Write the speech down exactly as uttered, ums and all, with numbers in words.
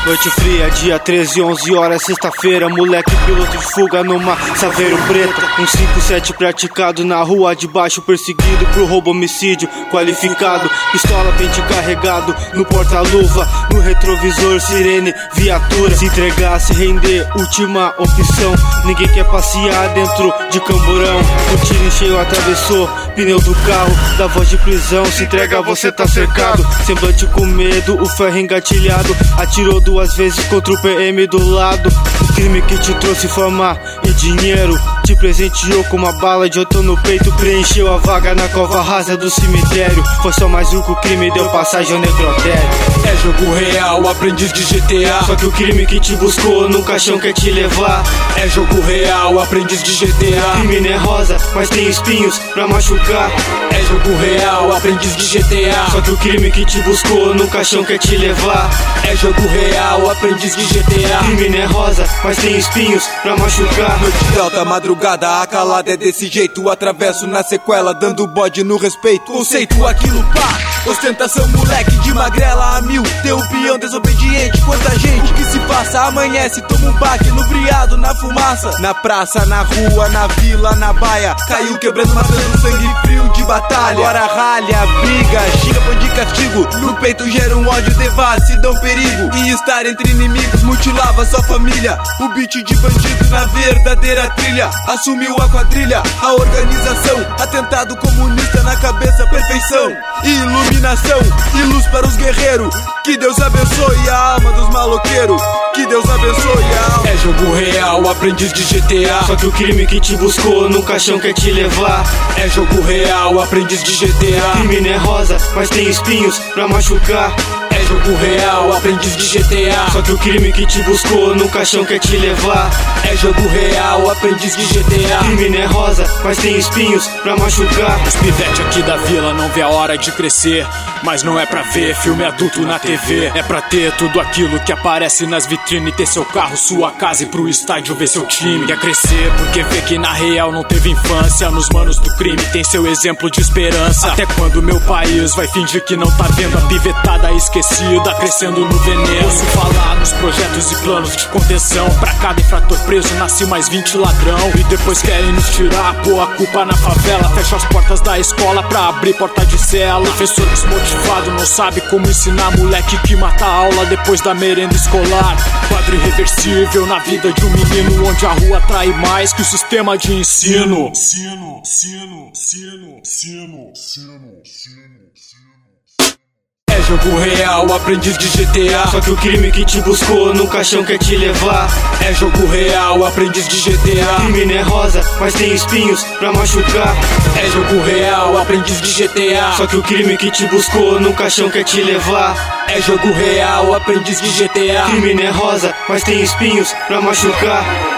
Noite fria, dia treze, onze horas, sexta-feira. Moleque piloto de fuga numa Saveiro preta. Um cinco sete praticado na rua de baixo, perseguido por roubo homicídio qualificado. Pistola pente carregado no porta-luva, no retrovisor sirene viatura. Se entregar, se render, última opção. Ninguém quer passear dentro de camburão. O tiro em cheio atravessou pneu do carro. Da voz de prisão, se entrega, você tá cercado. Semblante com medo, o ferro engatilhado. Atirou duas vezes contra o P M do lado. O crime que te trouxe fama e dinheiro te presenteou com uma bala de outro no peito. Preencheu a vaga na cova rasa do cemitério. Foi só mais um que o crime deu passagem ao necrotério. É jogo real, aprendiz de G T A. Só que o crime que te buscou no caixão quer te levar. É jogo real, aprendiz de G T A. Crime não é rosa, mas tem espinhos pra machucar. É jogo real, aprendiz de G T A. Só que o crime que te buscou no caixão quer te levar. É jogo real, aprendiz de G T A. Crime não é rosa, mas tem espinhos pra machucar. Noite delta, madrugada, a calada é desse jeito. Atravesso na sequela, dando bode no respeito. Conceito aquilo, pá, ostentação, moleque de magrela a mil. Teu peão desobediente, quanta gente que se passa. Amanhece, toma um baque no briado, na fumaça. Na praça, na rua, na vila, na baia. Caiu quebrando, matando, sangue frio de batalha. Agora ralha, briga, xinga, põe de castigo. No peito gera um ódio, devassidão, perigo. E estar entre inimigos mutilava sua família. O beat de bandido na verdadeira trilha. Assumiu a quadrilha, a organização. Atentado comunista na cabeça, perfeição. Iluminação e luz para os guerreiros. Que Deus abençoe a alma dos maloqueiros. Que Deus abençoe a alma. É jogo real, aprendiz de G T A. Só que o crime que te buscou no caixão quer te levar. É jogo real, aprendiz de G T A. Crime não é rosa, mas tem espinhos pra machucar. É jogo real, aprendiz de G T A. Só que o crime que te buscou no caixão quer te levar. É jogo real, aprendiz de G T A. Crime não é rosa, mas tem espinhos pra machucar. Os pivete aqui da vila não vê a hora de crescer, mas não é pra ver filme adulto na T V. É pra ter tudo aquilo que aparece nas vitrines. Ter seu carro, sua casa e pro estádio ver seu time. Quer crescer porque vê que na real não teve infância. Nos manos do crime tem seu exemplo de esperança. Até quando meu país vai fingir que não tá vendo a pivetada esquecida crescendo no veneno. Ouço falar nos projetos e planos de contenção. Pra cada infrator preso nasce mais vinte ladrão. E depois querem nos tirar, pôr a culpa na favela. Fecha as portas da escola pra abrir porta de cela. Professor desmotivado não sabe como ensinar moleque que mata a aula depois da merenda escolar. Quadro irreversível na vida de um menino, onde a rua atrai mais que o sistema de ensino. Sino, sino, sino, sino, sino, sino. É jogo real, aprendiz de G T A. Só que o crime que te buscou no caixão quer te levar. É jogo real, aprendiz de G T A. Crime não é rosa, mas tem espinhos pra machucar. É jogo real, aprendiz de G T A. Só que o crime que te buscou no caixão quer te levar. É jogo real, aprendiz de G T A. Crime não é rosa, mas tem espinhos pra machucar.